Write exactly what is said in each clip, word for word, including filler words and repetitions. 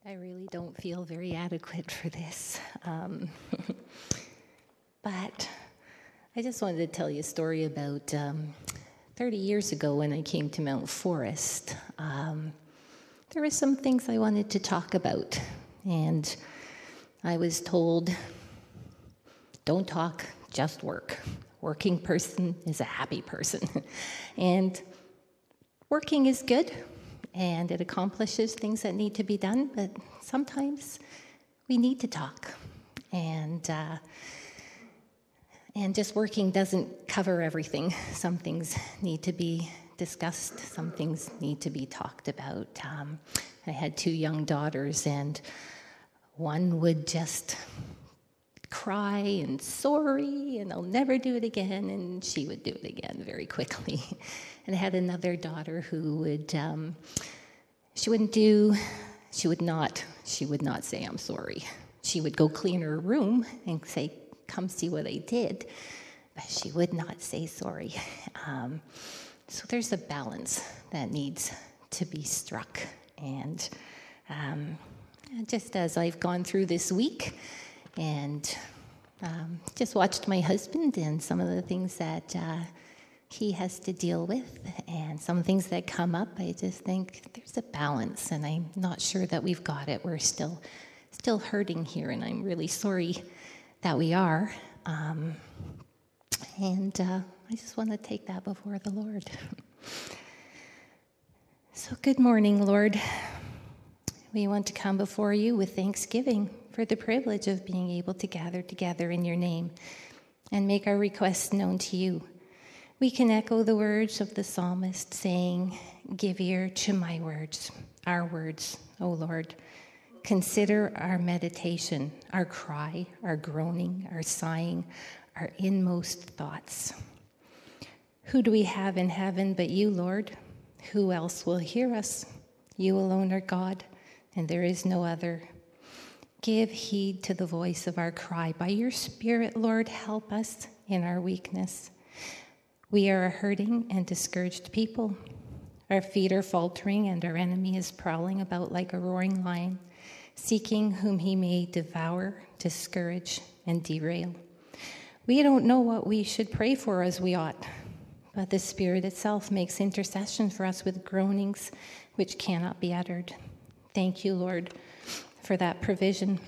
I really don't feel very adequate for this. Um, but I just wanted to tell you a story about um, thirty years ago when I came to Mount Forest. Um, there were some things I wanted to talk about, and I was told, don't talk, just work. Working person is a happy person. And working is good, and it accomplishes things that need to be done, but sometimes we need to talk. And uh, and just working doesn't cover everything. Some things need to be discussed. Some things need to be talked about. Um, I had two young daughters, and one would just cry and sorry, and I'll never do it again, and she would do it again very quickly. And I had another daughter who would, um, she wouldn't do, she would not, she would not say, I'm sorry. She would go clean her room and say, come see what I did, but she would not say sorry. Um, so there's a balance that needs to be struck. And um, just as I've gone through this week, and um, just watched my husband and some of the things that uh, he has to deal with, and some things that come up, I just think there's a balance, and I'm not sure that we've got it. We're still still hurting here, and I'm really sorry that we are. Um, and uh, I just want to take that before the Lord. So good morning, Lord. We want to come before you with thanksgiving for the privilege of being able to gather together in your name and make our requests known to you. We can echo the words of the psalmist saying, give ear to my words, our words, O Lord. Consider our meditation, our cry, our groaning, our sighing, our inmost thoughts. Who do we have in heaven but you, Lord? Who else will hear us? You alone are God, and there is no other. Give heed to the voice of our cry. By your Spirit, Lord, help us in our weakness. We are a hurting and discouraged people. Our feet are faltering, and our enemy is prowling about like a roaring lion, seeking whom he may devour, discourage, and derail. We don't know what we should pray for as we ought, but the Spirit itself makes intercession for us with groanings which cannot be uttered. Thank you, Lord, for that provision.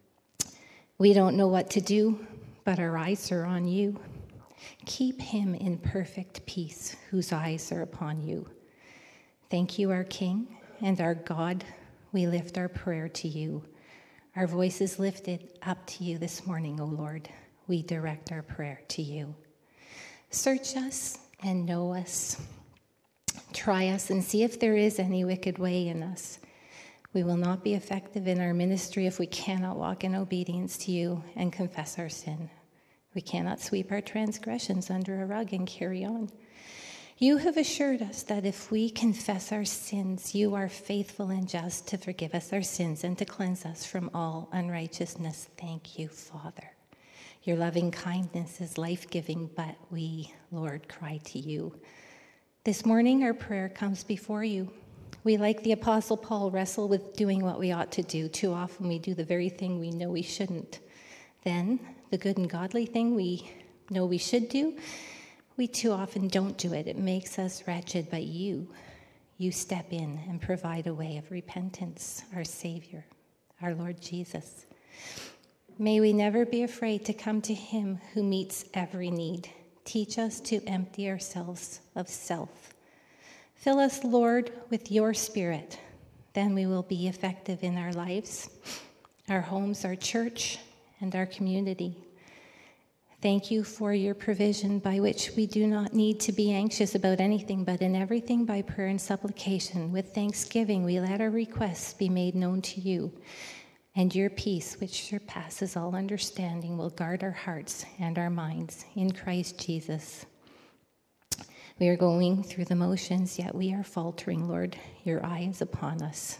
We don't know what to do, but our eyes are on you. Keep him in perfect peace whose eyes are upon you. Thank you, our King and our God. We lift our prayer to you. Our voices lifted up to you this morning, O Lord. We direct our prayer to you. Search us and know us. Try us and see if there is any wicked way in us. We will not be effective in our ministry if we cannot walk in obedience to you and confess our sin. We cannot sweep our transgressions under a rug and carry on. You have assured us that if we confess our sins, you are faithful and just to forgive us our sins and to cleanse us from all unrighteousness. Thank you, Father. Your loving kindness is life-giving, but we, Lord, cry to you. This morning, our prayer comes before you. We, like the Apostle Paul, wrestle with doing what we ought to do. Too often we do the very thing we know we shouldn't. Then, the good and godly thing we know we should do, we too often don't do it. It makes us wretched, but you, you step in and provide a way of repentance, our Savior, our Lord Jesus. May we never be afraid to come to him who meets every need. Teach us to empty ourselves of self. Fill us, Lord, with your Spirit. Then we will be effective in our lives, our homes, our church, and our community. Thank you for your provision by which we do not need to be anxious about anything, but in everything by prayer and supplication. With thanksgiving, we let our requests be made known to you. And your peace, which surpasses all understanding, will guard our hearts and our minds in Christ Jesus. We are going through the motions, yet we are faltering, Lord. Your eye is upon us.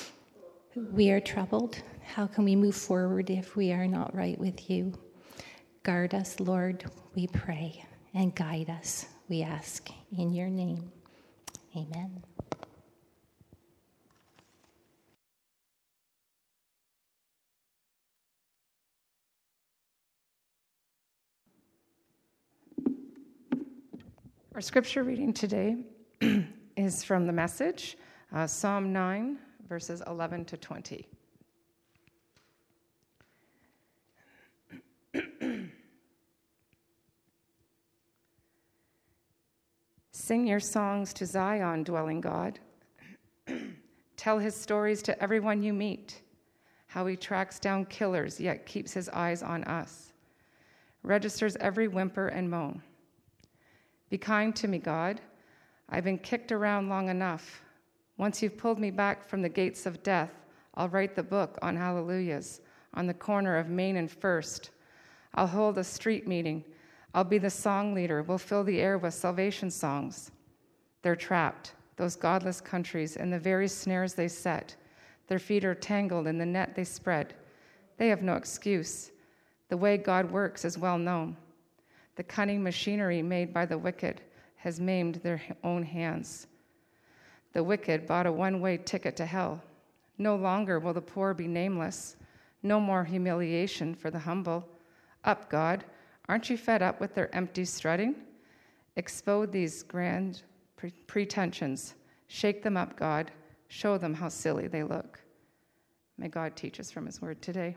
We are troubled. How can we move forward if we are not right with you? Guard us, Lord, we pray, and guide us, we ask, in your name. Amen. Our scripture reading today is from the Message, uh, Psalm nine, verses eleven to twenty. Sing your songs to Zion, dwelling God. Tell his stories to everyone you meet, how he tracks down killers yet keeps his eyes on us, registers every whimper and moan. Be kind to me, God. I've been kicked around long enough. Once you've pulled me back from the gates of death, I'll write the book on hallelujahs on the corner of Main and First. I'll hold a street meeting. I'll be the song leader. We'll fill the air with salvation songs. They're trapped, those godless countries, in the very snares they set. Their feet are tangled in the net they spread. They have no excuse. The way God works is well known. The cunning machinery made by the wicked has maimed their own hands. The wicked bought a one-way ticket to hell. No longer will the poor be nameless. No more humiliation for the humble. Up, God. Aren't you fed up with their empty strutting? Expose these grand pre- pretensions. Shake them up, God. Show them how silly they look. May God teach us from his word today.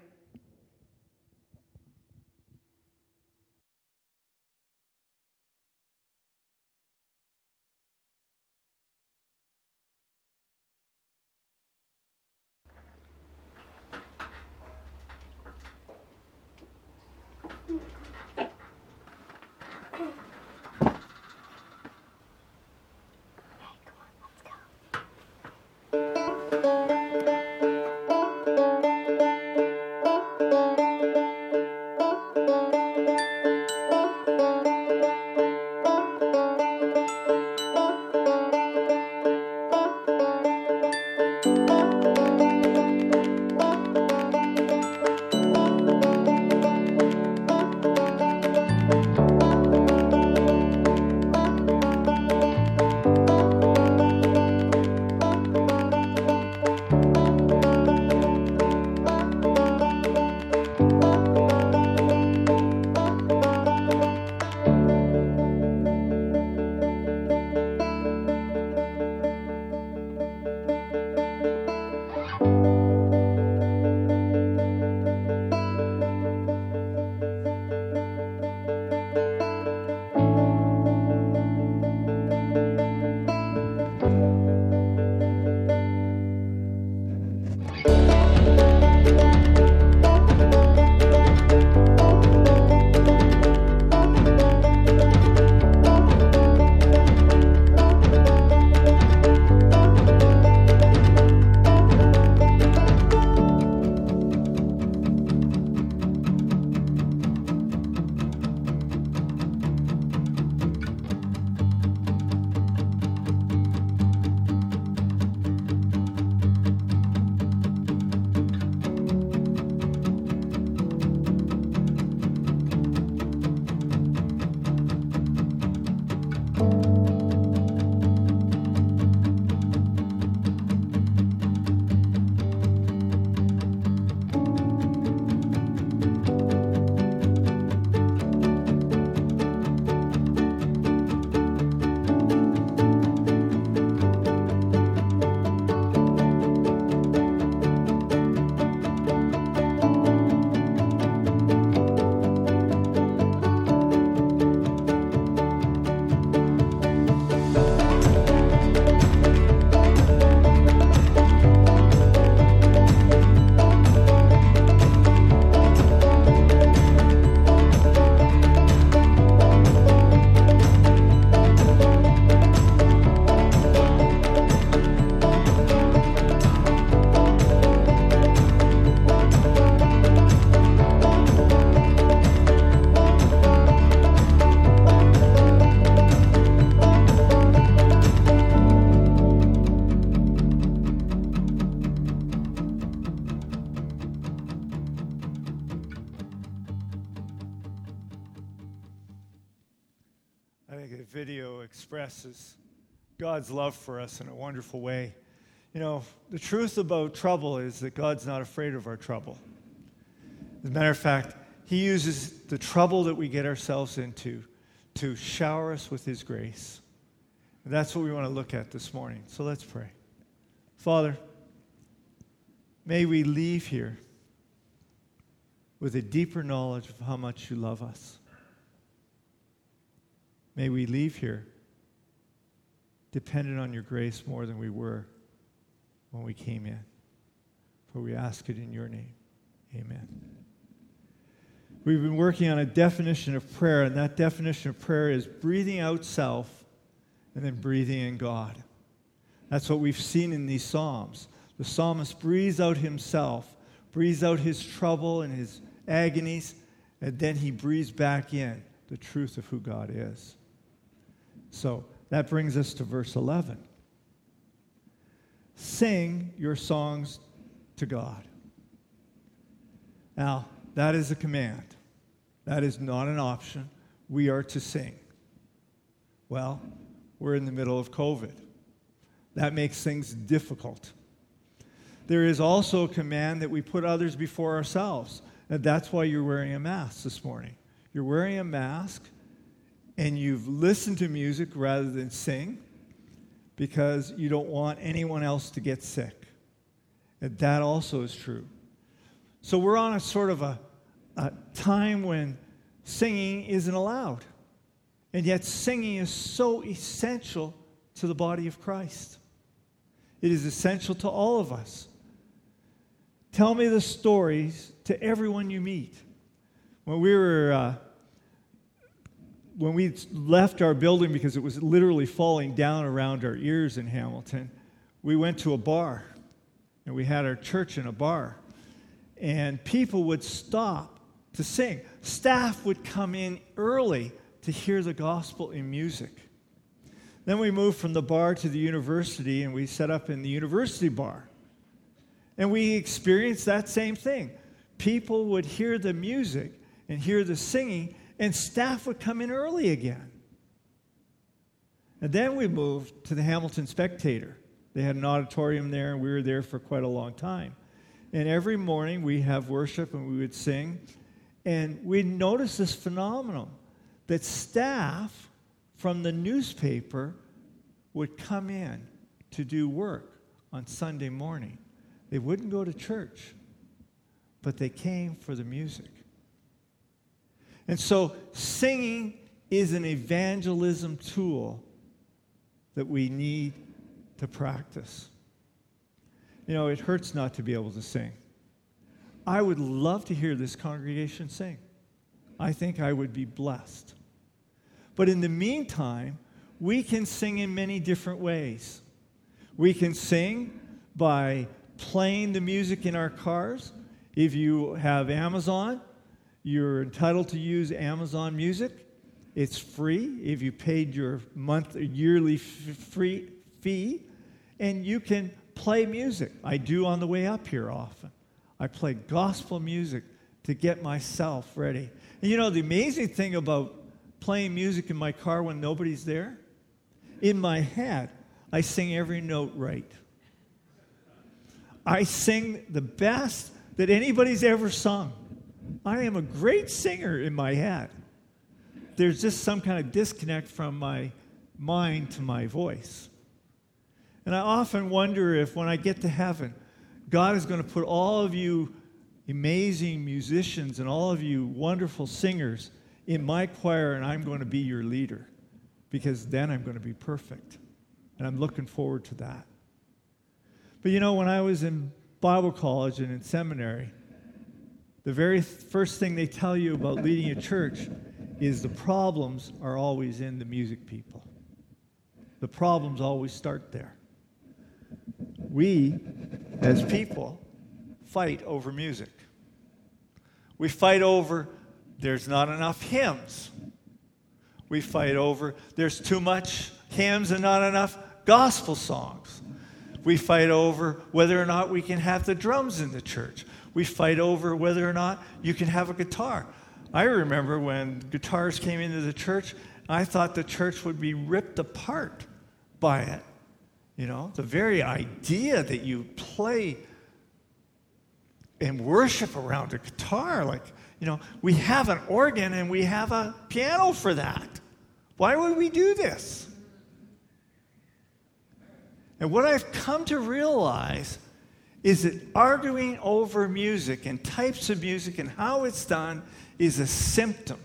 video expresses God's love for us in a wonderful way. You know, the truth about trouble is that God's not afraid of our trouble. As a matter of fact, he uses the trouble that we get ourselves into to shower us with his grace. And that's what we want to look at this morning. So let's pray. Father, may we leave here with a deeper knowledge of how much you love us. May we leave here dependent on your grace more than we were when we came in. For we ask it in your name. Amen. We've been working on a definition of prayer, and that definition of prayer is breathing out self and then breathing in God. That's what we've seen in these Psalms. The psalmist breathes out himself, breathes out his trouble and his agonies, and then he breathes back in the truth of who God is. So that brings us to verse eleven. Sing your songs to God. Now, that is a command. That is not an option. We are to sing. Well, we're in the middle of COVID. That makes things difficult. There is also a command that we put others before ourselves. And that's why you're wearing a mask this morning. You're wearing a mask and you've listened to music rather than sing because you don't want anyone else to get sick. And that also is true. So we're on a sort of a, a time when singing isn't allowed. And yet singing is so essential to the body of Christ. It is essential to all of us. Tell me the stories to everyone you meet. When we were, uh, when we left our building because it was literally falling down around our ears in Hamilton, we went to a bar, and we had our church in a bar, and people would stop to sing. Staff would come in early to hear the gospel in music. Then we moved from the bar to the university, and we set up in the university bar. And we experienced that same thing. People would hear the music and hear the singing, and staff would come in early again. And then we moved to the Hamilton Spectator. They had an auditorium there, and we were there for quite a long time. And every morning we have worship, and we would sing. And we noticed this phenomenon that staff from the newspaper would come in to do work on Sunday morning. They wouldn't go to church, but they came for the music. And so singing is an evangelism tool that we need to practice. You know, it hurts not to be able to sing. I would love to hear this congregation sing. I think I would be blessed. But in the meantime, we can sing in many different ways. We can sing by playing the music in our cars. If you have Amazon, you're entitled to use Amazon Music. It's free if you paid your month, yearly free fee, and you can play music. I do on the way up here often. I play gospel music to get myself ready. And you know, the amazing thing about playing music in my car when nobody's there, in my head, I sing every note right. I sing the best that anybody's ever sung. I am a great singer in my head. There's just some kind of disconnect from my mind to my voice. And I often wonder if when I get to heaven, God is going to put all of you amazing musicians and all of you wonderful singers in my choir, and I'm going to be your leader, because then I'm going to be perfect. And I'm looking forward to that. But you know, when I was in Bible college and in seminary, the very first thing they tell you about leading a church is the problems are always in the music people. The problems always start there. We, as people, fight over music. We fight over there's not enough hymns. We fight over there's too much hymns and not enough gospel songs. We fight over whether or not we can have the drums in the church. We fight over whether or not you can have a guitar. I remember when guitars came into the church, I thought the church would be ripped apart by it. You know, the very idea that you play and worship around a guitar, like, you know, we have an organ and we have a piano for that. Why would we do this? And what I've come to realize is that arguing over music and types of music and how it's done is a symptom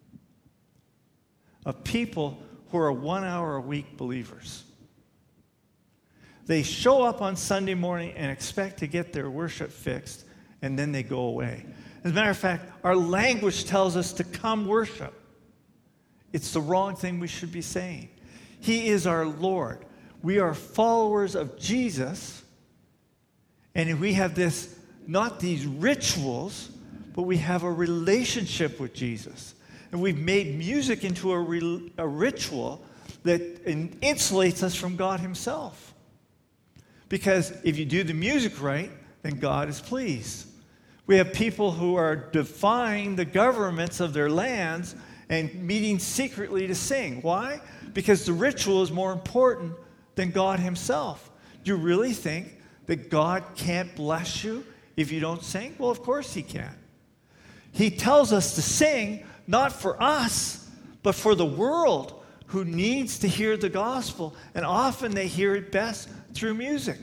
of people who are one-hour-a-week believers. They show up on Sunday morning and expect to get their worship fixed, and then they go away. As a matter of fact, our language tells us to come worship. It's the wrong thing we should be saying. He is our Lord. We are followers of Jesus, and we have this, not these rituals, but we have a relationship with Jesus. And we've made music into a, re- a ritual that insulates us from God himself. Because if you do the music right, then God is pleased. We have people who are defying the governments of their lands and meeting secretly to sing. Why? Because the ritual is more important than God himself. Do you really think that God can't bless you if you don't sing? Well, of course he can. He tells us to sing not for us, but for the world who needs to hear the gospel. And often they hear it best through music.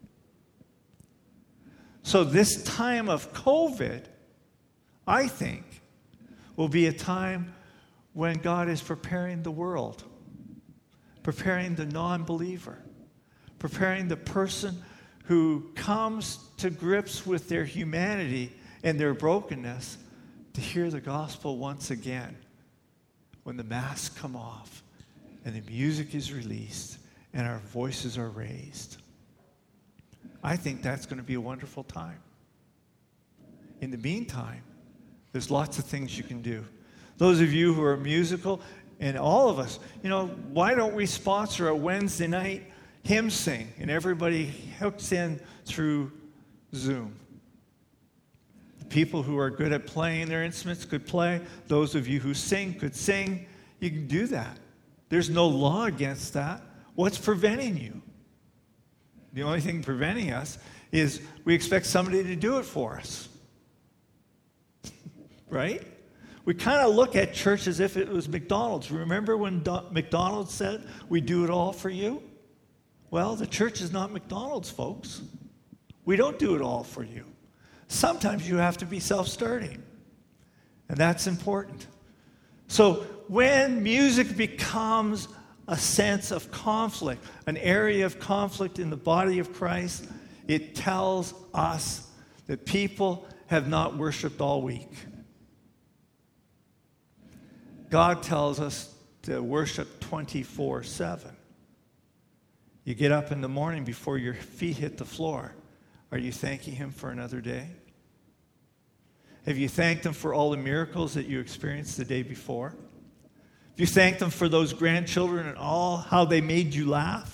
So this time of COVID, I think, will be a time when God is preparing the world, preparing the non-believer, preparing the person who comes to grips with their humanity and their brokenness to hear the gospel once again when the masks come off and the music is released and our voices are raised. I think that's going to be a wonderful time. In the meantime, there's lots of things you can do. Those of you who are musical, and all of us, you know, why don't we sponsor a Wednesday night hymn sing and everybody hooks in through Zoom? The people who are good at playing their instruments could play. Those of you who sing could sing. You can do that. There's no law against that. What's preventing you? The only thing preventing us is we expect somebody to do it for us. Right? We kind of look at church as if it was McDonald's. Remember when Do- McDonald's said, we do it all for you? Well, the church is not McDonald's, folks. We don't do it all for you. Sometimes you have to be self-starting. And that's important. So when music becomes a sense of conflict, an area of conflict in the body of Christ, it tells us that people have not worshiped all week. God tells us to worship twenty-four seven. You get up in the morning before your feet hit the floor. Are you thanking him for another day? Have you thanked him for all the miracles that you experienced the day before? Have you thanked them for those grandchildren and all how they made you laugh?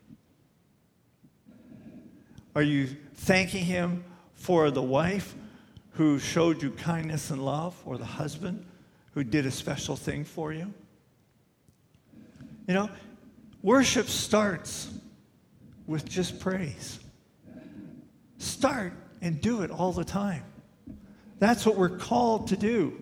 Are you thanking him for the wife who showed you kindness and love, or the husband who did a special thing for you? You know, worship starts with just praise. Start and do it all the time. That's what we're called to do.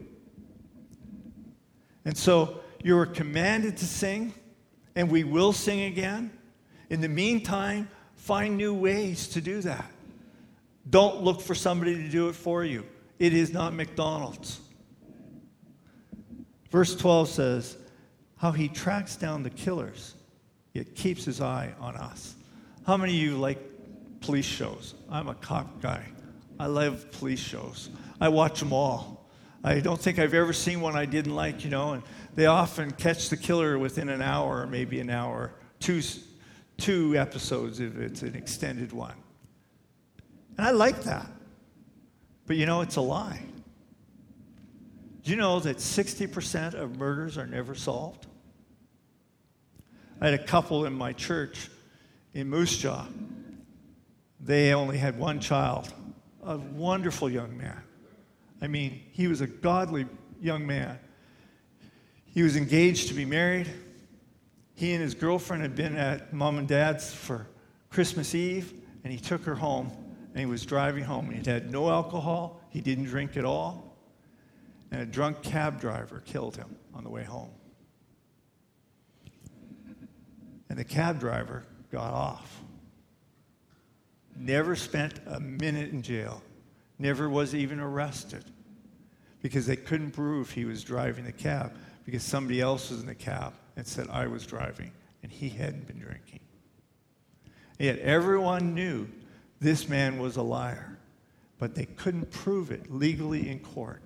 And so you're commanded to sing, and we will sing again. In the meantime, find new ways to do that. Don't look for somebody to do it for you. It is not McDonald's. Verse twelve says, how he tracks down the killers, yet keeps his eye on us. How many of you like police shows? I'm a cop guy. I love police shows. I watch them all. I don't think I've ever seen one I didn't like, you know, and they often catch the killer within an hour, or maybe an hour, two, two episodes if it's an extended one. And I like that. But you know, it's a lie. Do you know that sixty percent of murders are never solved? I had a couple in my church in Moose Jaw. They only had one child, a wonderful young man. I mean, he was a godly young man. He was engaged to be married. He and his girlfriend had been at mom and dad's for Christmas Eve, and he took her home, and he was driving home. He had no alcohol. He didn't drink at all. And a drunk cab driver killed him on the way home. And the cab driver got off. Never spent a minute in jail. Never was even arrested. Because they couldn't prove he was driving the cab. Because somebody else was in the cab and said, I was driving. And he hadn't been drinking. Yet everyone knew this man was a liar. But they couldn't prove it legally in court.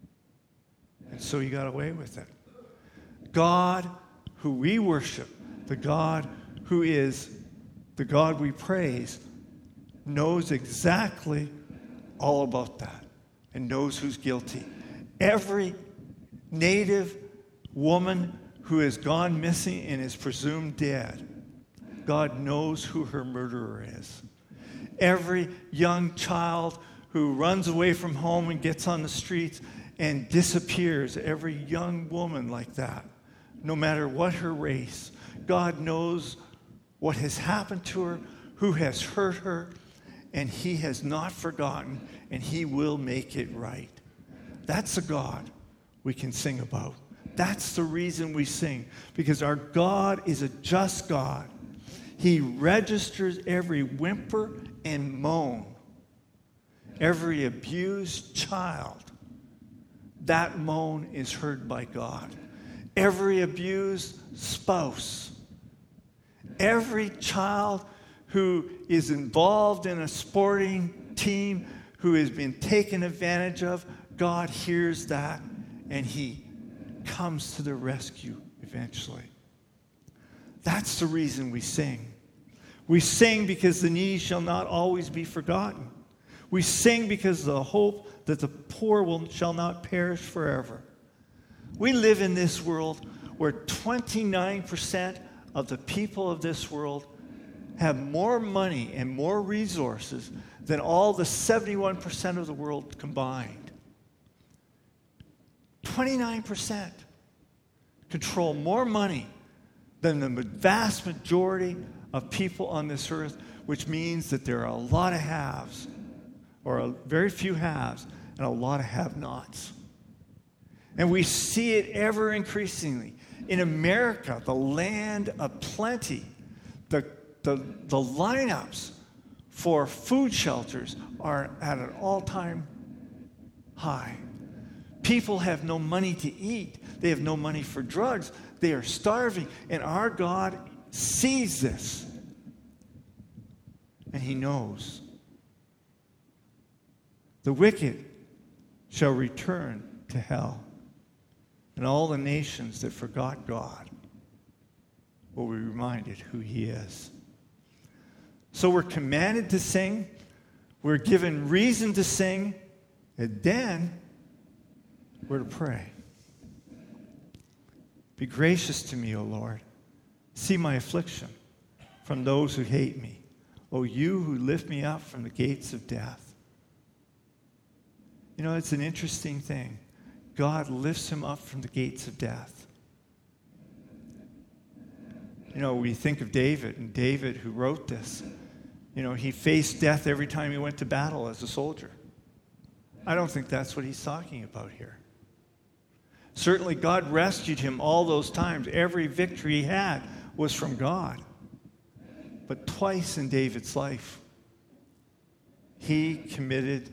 And so he got away with it. God, who we worship, the God who is the God we praise, knows exactly all about that and knows who's guilty. Every Native woman who has gone missing and is presumed dead, God knows who her murderer is. Every young child who runs away from home and gets on the streets and disappears, every young woman like that, no matter what her race, God knows what has happened to her, who has hurt her, and he has not forgotten, and he will make it right. That's a God we can sing about. That's the reason we sing, because our God is a just God. He registers every whimper and moan, every abused child. That moan is heard by God. Every abused spouse, every child who is involved in a sporting team who has been taken advantage of, God hears that and he comes to the rescue eventually. That's the reason we sing. We sing because the needy shall not always be forgotten. We sing because of the hope that the poor will, shall not perish forever. We live in this world where twenty-nine percent of the people of this world have more money and more resources than all the seventy-one percent of the world combined. twenty-nine percent control more money than the vast majority of people on this earth, which means that there are a lot of haves, or a very few haves, and a lot of have-nots. And we see it ever increasingly. In America, the land of plenty, the, the, the lineups for food shelters are at an all-time high. People have no money to eat. They have no money for drugs. They are starving. And our God sees this. And he knows. The wicked shall return to hell. And all the nations that forgot God will be reminded who he is. So we're commanded to sing. We're given reason to sing. And then we're to pray. Be gracious to me, O Lord. See my affliction from those who hate me. O you who lift me up from the gates of death. You know, it's an interesting thing. God lifts him up from the gates of death. You know, we think of David, and David who wrote this, you know, he faced death every time he went to battle as a soldier. I don't think that's what he's talking about here. Certainly God rescued him all those times. Every victory he had was from God. But twice in David's life, he committed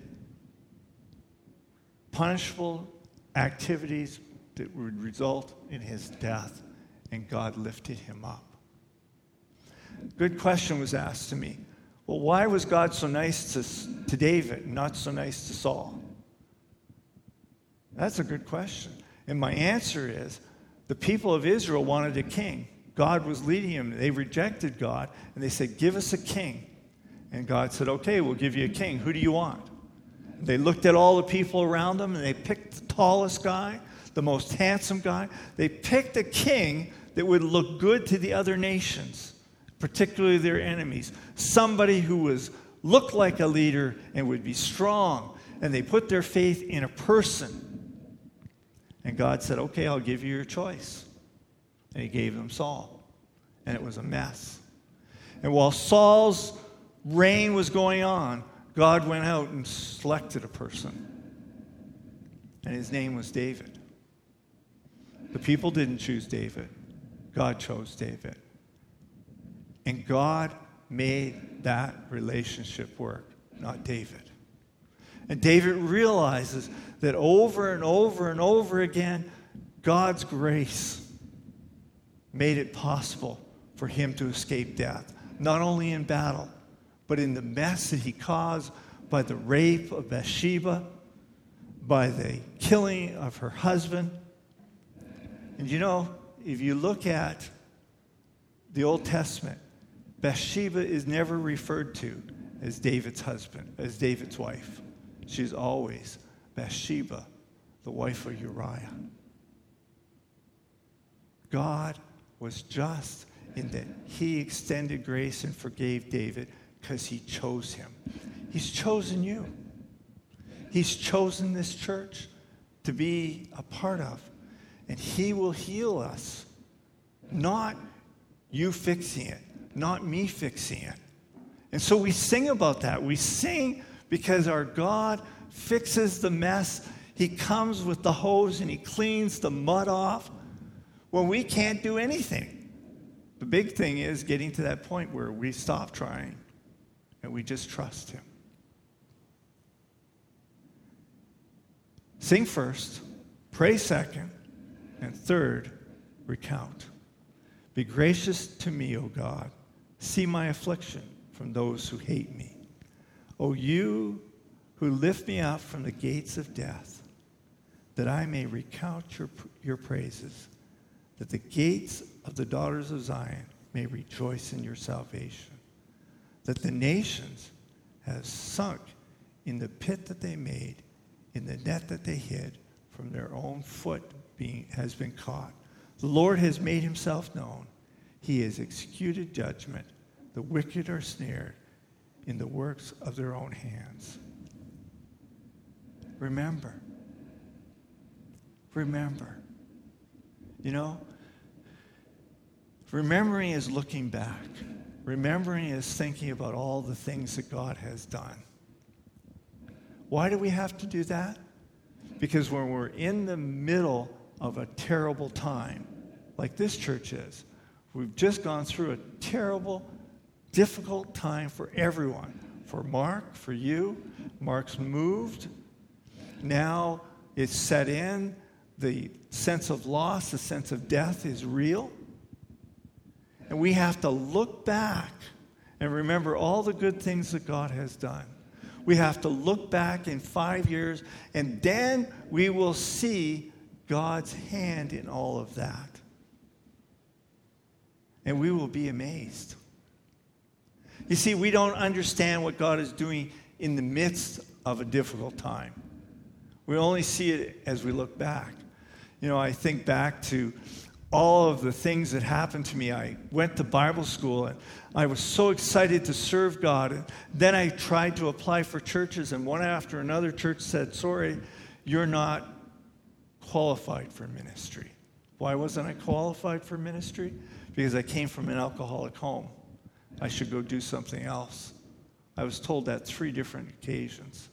punishable activities that would result in his death, and God lifted him up. Good question was asked to me. Well, why was God so nice to, to David and not so nice to Saul? That's a good question. And my answer is, the people of Israel wanted a king. God was leading them. They rejected God, and they said, give us a king. And God said, okay, we'll give you a king. Who do you want? They looked at all the people around them, and they picked the tallest guy, the most handsome guy. They picked a king that would look good to the other nations, particularly their enemies. Somebody who was looked like a leader and would be strong. And they put their faith in a person. And God said, okay, I'll give you your choice. And he gave them Saul. And it was a mess. And while Saul's reign was going on, God went out and selected a person. And his name was David. The people didn't choose David. God chose David. And God made that relationship work, not David. And David realizes that over and over and over again, God's grace made it possible for him to escape death, not only in battle, but in the mess that he caused by the rape of Bathsheba, by the killing of her husband. And you know, if you look at the Old Testament, Bathsheba is never referred to as David's husband, as David's wife. She's always Bathsheba, the wife of Uriah. God was just in that he extended grace and forgave David because he chose him. He's chosen you. He's chosen this church to be a part of. And he will heal us. Not you fixing it. Not me fixing it. And so we sing about that. We sing because our God fixes the mess. He comes with the hose and he cleans the mud off when we can't do anything. The big thing is getting to that point where we stop trying and we just trust him. Sing first, pray second, and third, recount. Be gracious to me, O God. See my affliction from those who hate me. O you who lift me up from the gates of death, that I may recount your, your praises, that the gates of the daughters of Zion may rejoice in your salvation, that the nations have sunk in the pit that they made, in the net that they hid, from their own foot being, has been caught. The Lord has made himself known. He has executed judgment. The wicked are snared in the works of their own hands. Remember. Remember. You know, remembering is looking back. Remembering is thinking about all the things that God has done. Why do we have to do that? Because when we're in the middle of a terrible time, like this church is, we've just gone through a terrible, difficult time for everyone. For Mark, for you. Mark's moved. Now it's set in. The sense of loss, the sense of death is real. And we have to look back and remember all the good things that God has done. We have to look back in five years, and then we will see God's hand in all of that. And we will be amazed. You see, we don't understand what God is doing in the midst of a difficult time. We only see it as we look back. You know, I think back to all of the things that happened to me. I went to Bible school, and I was so excited to serve God. And then I tried to apply for churches, and one after another church said, sorry, you're not qualified for ministry. Why wasn't I qualified for ministry? Because I came from an alcoholic home. I should go do something else. I was told that three different occasions.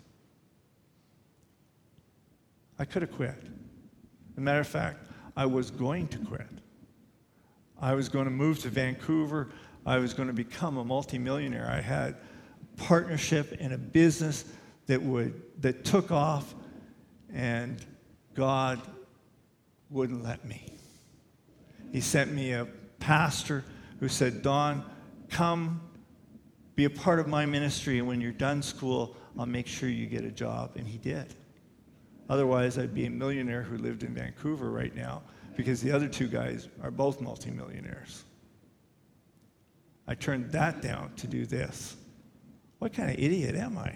I could have quit. As a matter of fact, I was going to quit. I was going to move to Vancouver. I was going to become a multimillionaire. I had a partnership in a business that would that took off, and God wouldn't let me. He sent me a pastor who said, Don, come be a part of my ministry, and when you're done school, I'll make sure you get a job. And he did. Otherwise, I'd be a millionaire who lived in Vancouver right now, because the other two guys are both multimillionaires. I turned that down to do this. What kind of idiot am I?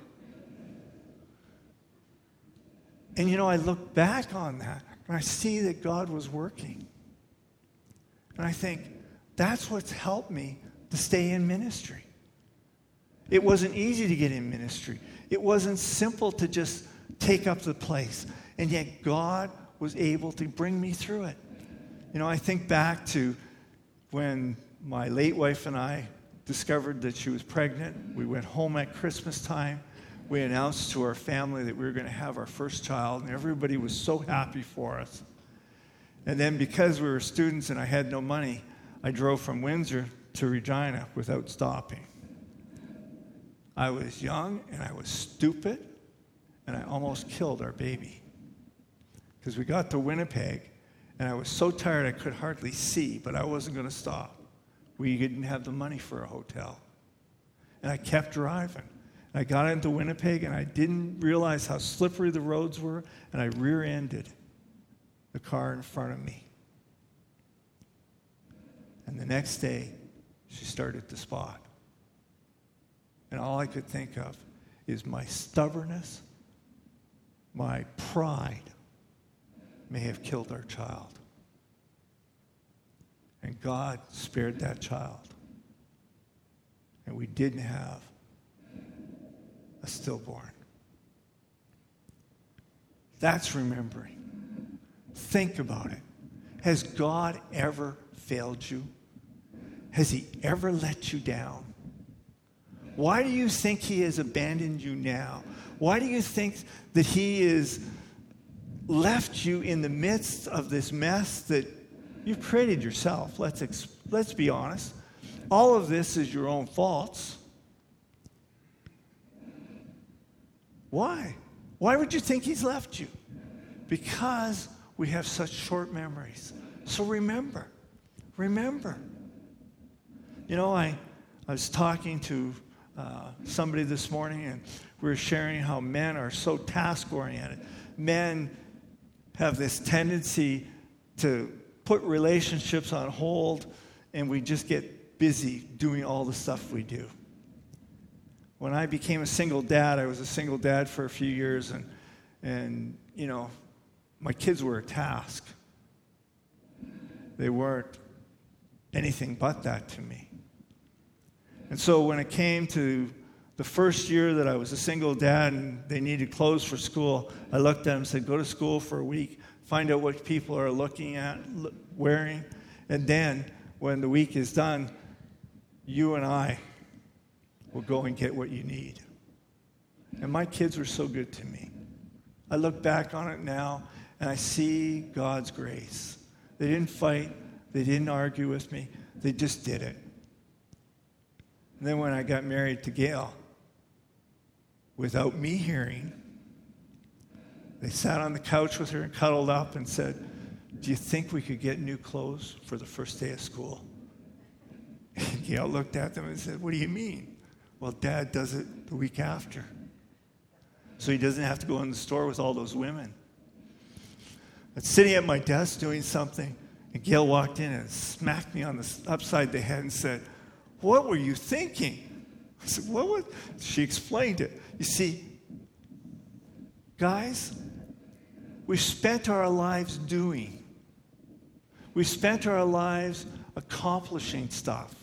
And you know, I look back on that, and I see that God was working. And I think, that's what's helped me to stay in ministry. It wasn't easy to get in ministry. It wasn't simple to just take up the place. And yet God was able to bring me through it. You know, I think back to when my late wife and I discovered that she was pregnant. We went home at Christmas time. We announced to our family that we were going to have our first child, and everybody was so happy for us. And then because we were students and I had no money, I drove from Windsor to Regina without stopping. I was young and I was stupid, and I almost killed our baby. Because we got to Winnipeg, and I was so tired I could hardly see, but I wasn't going to stop. We didn't have the money for a hotel. And I kept driving. I got into Winnipeg, and I didn't realize how slippery the roads were, and I rear-ended the car in front of me. And the next day, she started to spot. And all I could think of is my stubbornness, my pride may have killed our child. And God spared that child. And we didn't have a stillborn. That's remembering. Think about it. Has God ever failed you? Has he ever let you down? Why do you think he has abandoned you now? Why do you think that he has left you in the midst of this mess that you've created yourself? Let's, ex- let's be honest. All of this is your own faults. Why? Why would you think he's left you? Because we have such short memories. So remember. Remember. You know, I, I was talking to uh, somebody this morning, and we were sharing how men are so task-oriented. Men have this tendency to put relationships on hold, and we just get busy doing all the stuff we do. When I became a single dad, I was a single dad for a few years, and, and you know, my kids were a task. They weren't anything but that to me. And so when it came to the first year that I was a single dad and they needed clothes for school, I looked at them and said, go to school for a week, find out what people are looking at, wearing, and then when the week is done, you and I will go and get what you need. And my kids were so good to me. I look back on it now, and I see God's grace. They didn't fight. They didn't argue with me. They just did it. And then when I got married to Gail, without me hearing, they sat on the couch with her and cuddled up and said, do you think we could get new clothes for the first day of school? And Gail looked at them and said, what do you mean? Well, Dad does it the week after. So he doesn't have to go in the store with all those women. I was sitting at my desk doing something, and Gail walked in and smacked me on the upside the head and said, what were you thinking? I said, what was? She explained it. You see, guys, we spent our lives doing. We spent our lives accomplishing stuff.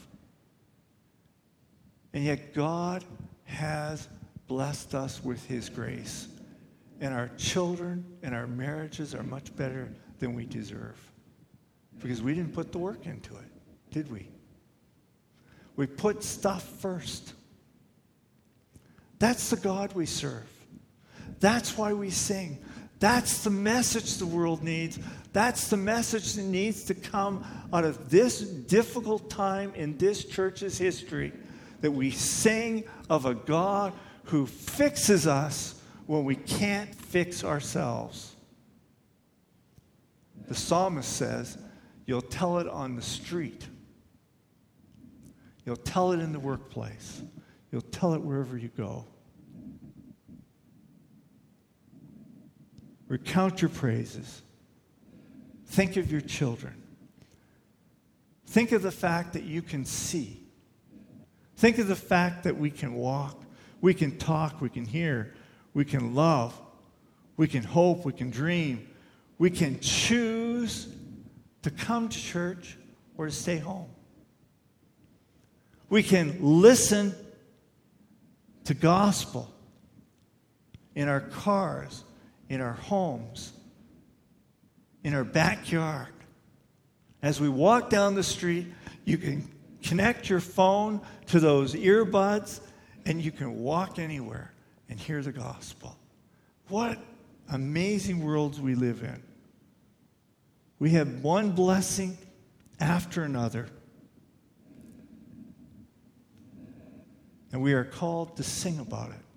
And yet God has blessed us with his grace. And our children and our marriages are much better than we deserve. Because we didn't put the work into it, did we? We put stuff first. That's the God we serve. That's why we sing. That's the message the world needs. That's the message that needs to come out of this difficult time in this church's history, that we sing of a God who fixes us when we can't fix ourselves. The psalmist says, you'll tell it on the street. You'll tell it in the workplace. You'll tell it wherever you go. Recount your praises. Think of your children. Think of the fact that you can see. Think of the fact that we can walk, we can talk, we can hear, we can love, we can hope, we can dream. We can choose to come to church or to stay home. We can listen to gospel in our cars, in our homes, in our backyard. As we walk down the street, you can connect your phone to those earbuds, and you can walk anywhere and hear the gospel. What amazing worlds we live in. We have one blessing after another. And we are called to sing about it.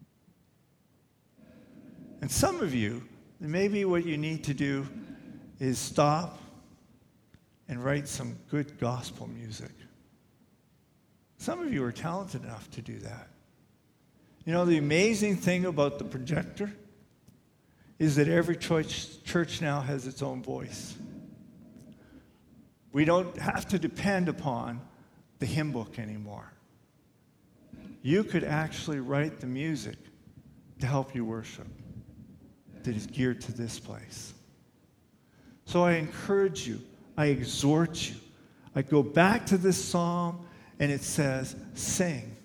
And some of you, maybe what you need to do is stop and write some good gospel music. Some of you are talented enough to do that. You know, the amazing thing about the projector is that every church, church now has its own voice. We don't have to depend upon the hymn book anymore. You could actually write the music to help you worship that is geared to this place. So I encourage you, I exhort you. I go back to this psalm and it says, sing.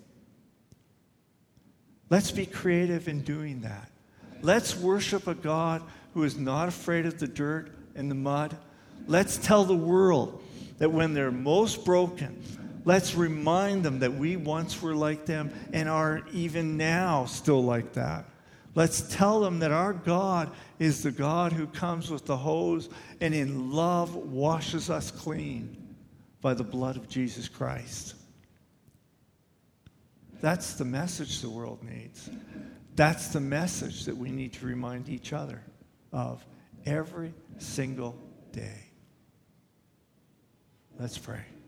Let's be creative in doing that. Let's worship a God who is not afraid of the dirt and the mud. Let's tell the world that when they're most broken, let's remind them that we once were like them and are even now still like that. Let's tell them that our God is the God who comes with the hose and in love washes us clean by the blood of Jesus Christ. That's the message the world needs. That's the message that we need to remind each other of every single day. Let's pray.